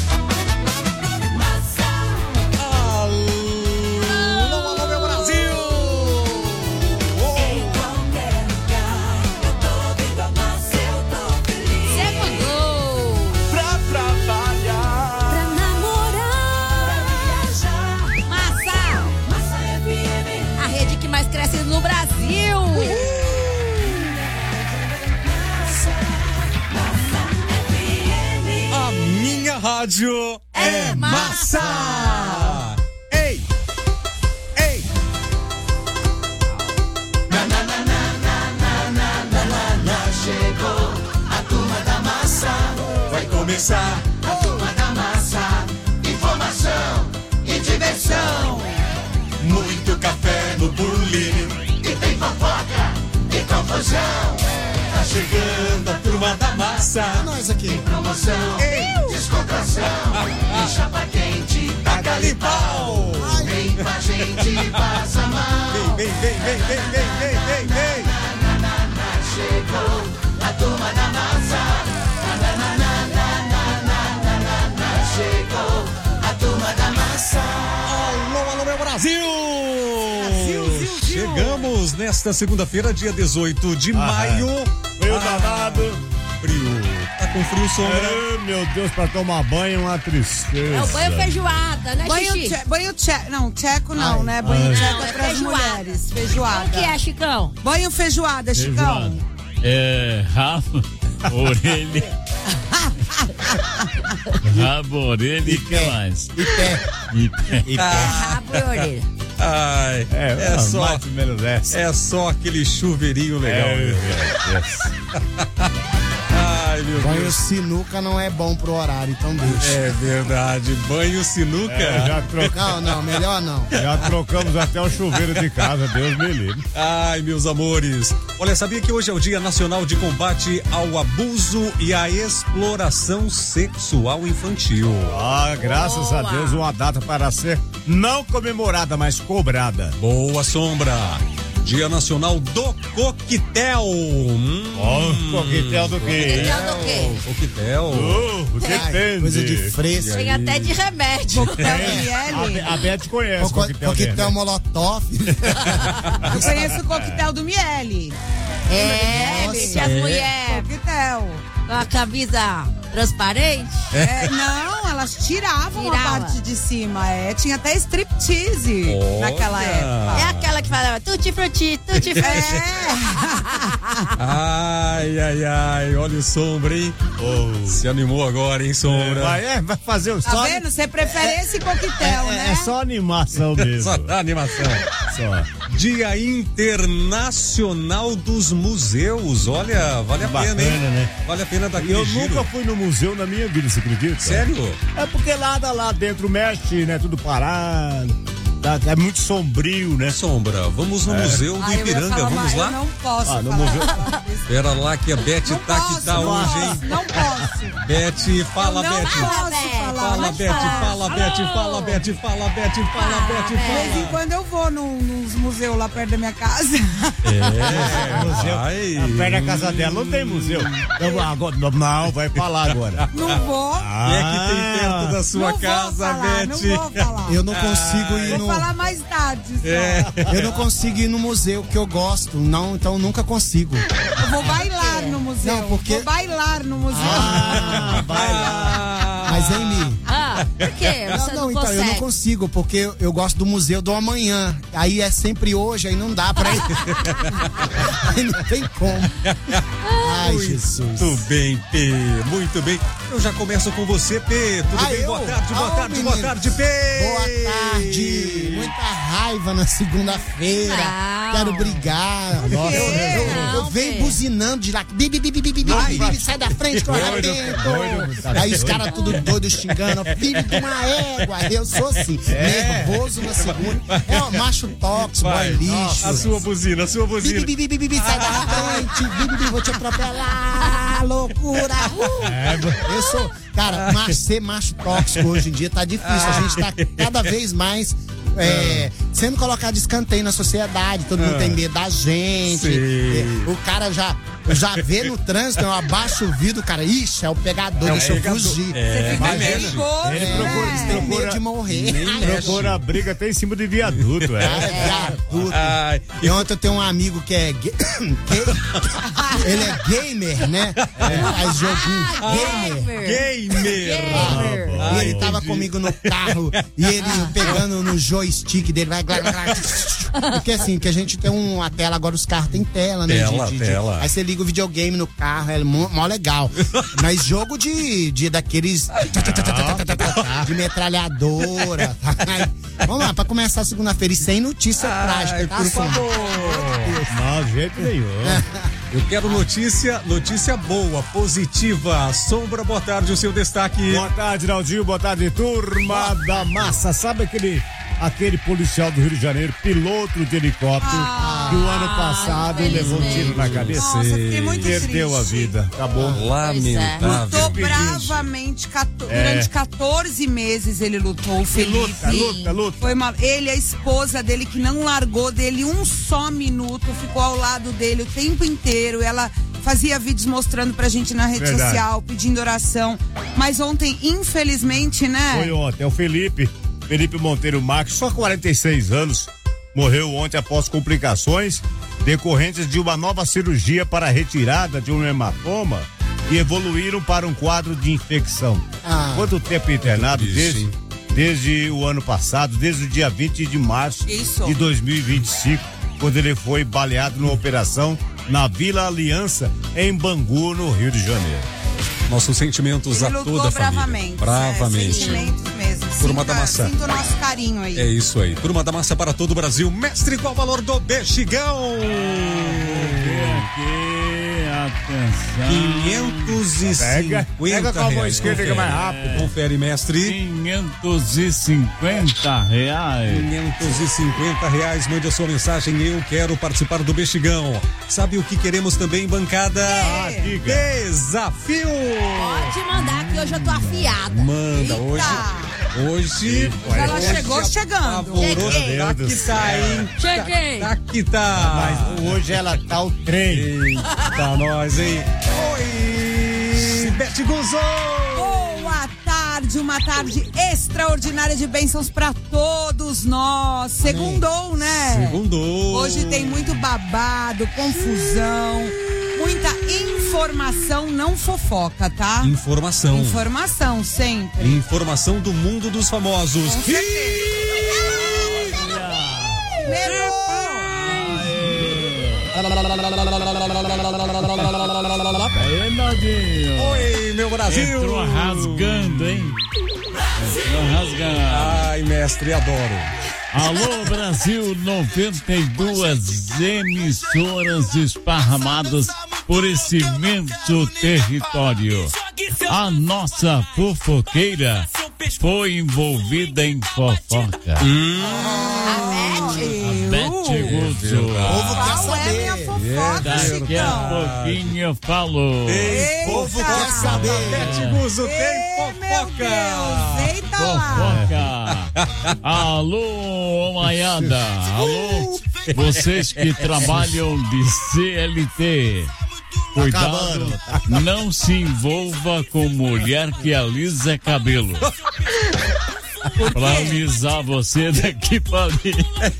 No Brasil. A minha rádio é massa. Ei, ei. Chegou a Turma da Massa. Vai começar a Turma da Massa. Informação e diversão. Muito café no burlinho. E tem fofoca e confusão. Tá chegando a Turma da Massa. Nós aqui. Tem promoção, descontração. E chapa quente da Galipau. Vem com a gente, passa mal. Vem, vem, vem, vem, vem, vem, vem, vem. Chegou a Turma da Massa. Chegou a Turma da Massa. Alô, alô, meu Brasil! Chegamos nesta segunda-feira, dia 18 de maio. Frio danado. Frio. Tá com frio, Sombra? Meu Deus, pra tomar banho é uma tristeza. É o banho feijoada, né, Xixi? Banho tcheco. Não, tcheco não, né? Banho tcheco é pras mulheres. Feijoada. O que é, Chicão? Banho feijoada, Chicão. Rabo, orelha. Rabo, orelha e o que mais? E pé. E pé. Rabo e orelha. Ai, é só aquele chuveirinho legal. Ai, meu Deus. Banho Deus. sinuca não é bom pro horário, então deixa. É verdade. Banho sinuca? Não, melhor não. Já trocamos até o chuveiro de casa, Deus me livre. Ai, meus amores. Olha, sabia que hoje é o Dia Nacional de Combate ao Abuso e à Exploração Sexual Infantil. Graças a Deus, uma data para ser não comemorada, mas cobrada. Boa, Sombra. Dia Nacional do Coquetel. Coquetel do quê? Coquetel. Depende. Coisa de fresco. Tem até de remédio. Coquetel Miele. A Beth conhece coquetel Molotov. Eu conheço o coquetel do Miele. Deixa as mulheres. Coquetel. Com a camisa transparente? Não, elas tiravam a parte de cima. Tinha até striptease naquela época. É aquela que falava tutti frutti, tutti frutti. Ai, ai, ai. Olha o Sombra, hein? Se animou agora, hein, Sombra? Vai fazer o Tá vendo? Você prefere esse coquetel, né? É só animação mesmo. Só animação. Só. Dia Internacional dos Museus. Olha, vale a pena, hein? Né? Vale a pena daquele Eu giro. nunca fui no museu na minha vida, você acredita? Sério? É porque lá dentro mexe, né? Tudo parado. É muito sombrio, né? Sombra, vamos no Museu do Ipiranga, vamos lá? Eu não posso no museu. Pera lá que a Beth tá que tá hoje, hein? Não posso. Beth, fala, Beth. Fala, Beth. De vez em quando eu vou nos museus lá perto da minha casa. Museu. Perto da casa dela não tem museu. Não, vai falar agora. Não vou. E é que tem perto da sua casa, Beth? Não vou falar. Eu não consigo ir Vou falar mais tarde. Eu não consigo ir no museu que eu gosto, não, então nunca consigo. Eu vou bailar no museu. Não, porque... Vou bailar no museu. Mas, Amy... por quê? Você não então, consegue? eu não consigo, porque eu gosto do museu do amanhã. Aí é sempre hoje, aí não dá pra ir. Aí não tem como. Ai, Jesus. Muito bem, P. Muito bem. Eu já começo com você, P. Tudo bem? Boa tarde, P. Boa tarde. Muita raiva na segunda-feira. Quero brigar. Nossa, eu venho buzinando de lá. Sai da frente que eu arrebento. Aí os caras tudo doidos xingando. Filho de uma égua. Eu sou assim, nervoso na segunda. Macho tóxico, boy lixo. A sua buzina. Sai da frente. Vou te atropelar. Loucura. Eu sou... Cara, ser macho tóxico hoje em dia tá difícil. A gente tá cada vez mais sendo colocado de escanteio na sociedade. Todo mundo tem medo da gente. O cara já vê no trânsito, eu abaixo o vidro, cara, ixi, é o pegador, deixa eu fugir. Você fica perigoso, Ele tem medo de morrer. Procura briga até em cima de viaduto, viaduto. E ontem eu tenho um amigo que é gay. Ele é gamer, né? Faz joguinho gamer. E ele tava comigo no carro e ele pegando no joystick dele, vai. Porque assim, que a gente tem uma tela, agora os carros têm tela, né? Tela. Aí você liga o videogame no carro, é mó legal. Mas jogo de daqueles de metralhadora. Vamos lá, pra começar a segunda-feira e sem notícia trágica, tá? Por favor. Não, de jeito nenhum. Eu quero notícia boa, positiva. Sombra, boa tarde, o seu destaque. Boa tarde, Naldinho, boa tarde, turma da massa. Sabe aquele policial do Rio de Janeiro, piloto de helicóptero, que o ano passado levou um tiro na cabeça? Nossa, fiquei muito perdeu a vida, acabou. Lamentável. Lutou bravamente, durante 14 meses ele lutou, o Felipe. Luta. Foi ele, a esposa dele, que não largou dele um só minuto, ficou ao lado dele o tempo inteiro. Ela fazia vídeos mostrando pra gente na rede social, pedindo oração. Mas ontem, infelizmente, né? Foi ontem, é o Felipe Monteiro Marques, só 46 anos, morreu ontem após complicações decorrentes de uma nova cirurgia para a retirada de um hematoma e evoluíram para um quadro de infecção. Quanto tempo internado? Desde o ano passado, desde o dia 20 de março de 2025, quando ele foi baleado numa operação na Vila Aliança, em Bangu, no Rio de Janeiro. Nossos sentimentos a toda a família. Bravamente. Sentimentos mesmo. Turma da Massa. Sinto o nosso carinho aí. É isso aí. Turma da Massa para todo o Brasil. Mestre, qual o valor do bexigão? Atenção. 550 Pega com a mão reais. esquerda que é mais rápido. Confere, mestre. 550 reais. 550 reais. Mande a sua mensagem. Eu quero participar do bexigão. Sabe o que queremos também, bancada? Desafio. Pode mandar que hoje eu tô afiada. Manda. Hoje. Ela chegou chegando. Tá que tá, hein? Cheguei. Tá que tá. Mas hoje ela tá o trem. Eita, nós, hein? Oi, Beth Guzzo. Boa tarde, uma tarde extraordinária de bênçãos pra todos nós. Segundou, né? Segundou. Hoje tem muito babado, confusão, muita informação, não fofoca, tá? Informação sempre. Informação do mundo dos famosos. Aí, Naldinho. Oi, meu Brasil. Entrou rasgando, hein? Entrou rasgando. Ai, mestre, adoro. Alô, Brasil, 92 emissoras esparramadas por esse imenso território. A nossa fofoqueira foi envolvida em fofoca. Bete Guzzo. O povo quer Qual é minha saber. fofoca, Daqui a Chicão? pouquinho eu falo. O povo quer saber. Bete Guzzo tem fofoca. Eita lá. Fofoca. Alô, Maiada. Alô, vocês que trabalham de CLT. Cuidado, não se envolva com mulher que alisa cabelo. Pra alisar você daqui pra ali.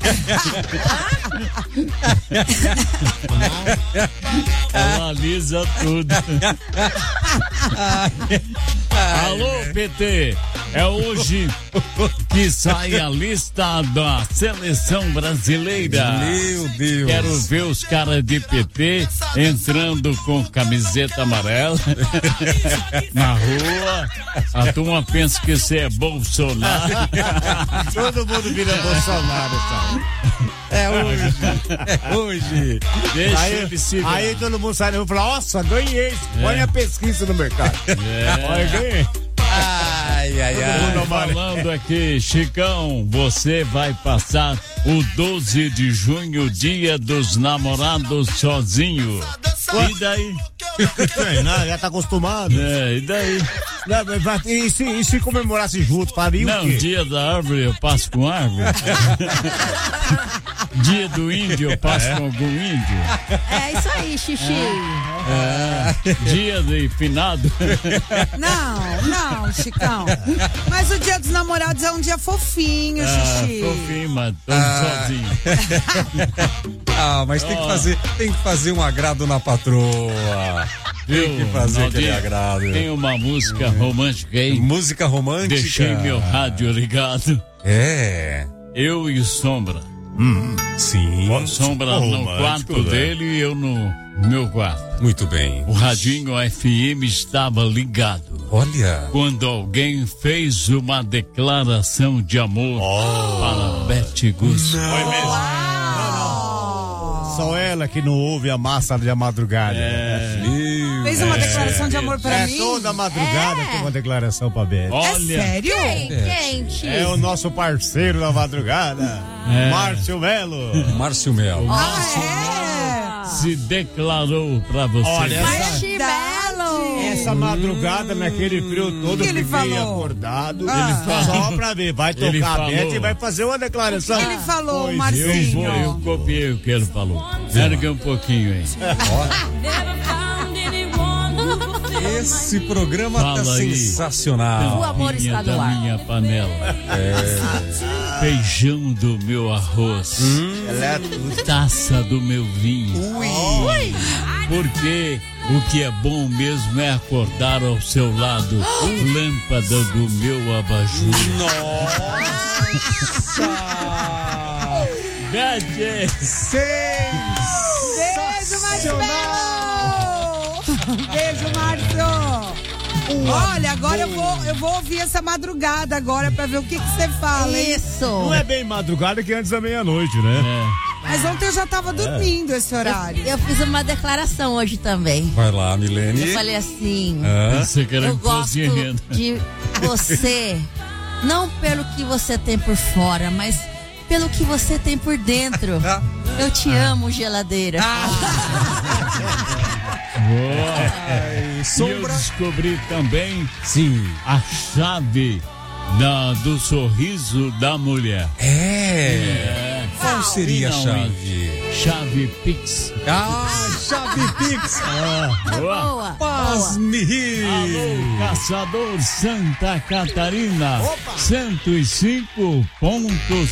Ela alisa tudo. Alô, PT, é hoje que sai a lista da seleção brasileira. Meu Deus. Quero ver os caras de PT entrando com camiseta amarela na rua. A turma pensa que você é Bolsonaro. Todo mundo vira Bolsonaro, sabe? É hoje. Deixa ele se ver. Aí todo mundo sai e fala, nossa, ganhei. Põe a pesquisa no mercado. Olha, ganhei. Ai. Falando aqui, Chicão, você vai passar o 12 de junho, dia dos namorados, sozinho. E daí? Não, já tá acostumado. E daí? E se comemorasse junto, faria o quê? Não, dia da árvore eu passo com árvore. Dia do índio eu passo com algum índio. É isso aí, Xixi. Dia de finado. Não, Chicão. Mas o dia dos namorados é um dia fofinho, Xixi. Fofinho, mas tô sozinho. Mas tem que fazer um agrado na patroa. Tem que fazer aquele agrado. Tem uma música romântica aí. Música romântica? Deixei meu rádio ligado. Eu e Sombra. Sim. Sombra no quarto dele e eu no meu quarto. Muito bem. O radinho FM estava ligado. Olha. Quando alguém fez uma declaração de amor para Bete Guzzo. Foi mesmo. Só ela que não ouve a massa da madrugada. Fez uma declaração de amor pra mim? Toda madrugada tem uma declaração pra Bete. Olha. Sério? Gente. É o nosso parceiro da madrugada, Márcio Melo. Márcio Melo. Se declarou pra você. Olha, Belo. essa madrugada, naquele frio todo, ele fiquei falou? acordado. falou. Só pra ver, vai tocar a Bete e vai fazer uma declaração. Ele falou, Pois Marcinho. Eu copiei o que ele falou. Ergue um pouquinho aí. Esse programa Fala tá aí. sensacional. O amor está no da ar. minha panela. Feijão do meu arroz. Taça do meu vinho. Porque o que é bom mesmo é acordar ao seu lado. Lâmpada do meu abajur. Nossa! Bete! Beijo, Márcio Melo! Beijo, Márcio! Olha, agora eu vou ouvir essa madrugada agora pra ver o que você fala, hein? Isso. Não é bem madrugada que antes da meia-noite, né? Mas ontem eu já tava dormindo esse horário. Eu fiz uma declaração hoje também. Vai lá, Milene. Eu falei assim, Você quer eu gosto de você, não pelo que você tem por fora, mas pelo que você tem por dentro. Eu te amo, geladeira. E eu descobri também Sim. a chave do sorriso da mulher. Qual seria a chave? Chave Pix. Chave Pix. Boa. Paz-me rir. Alô, Caçador Santa Catarina. 105.7.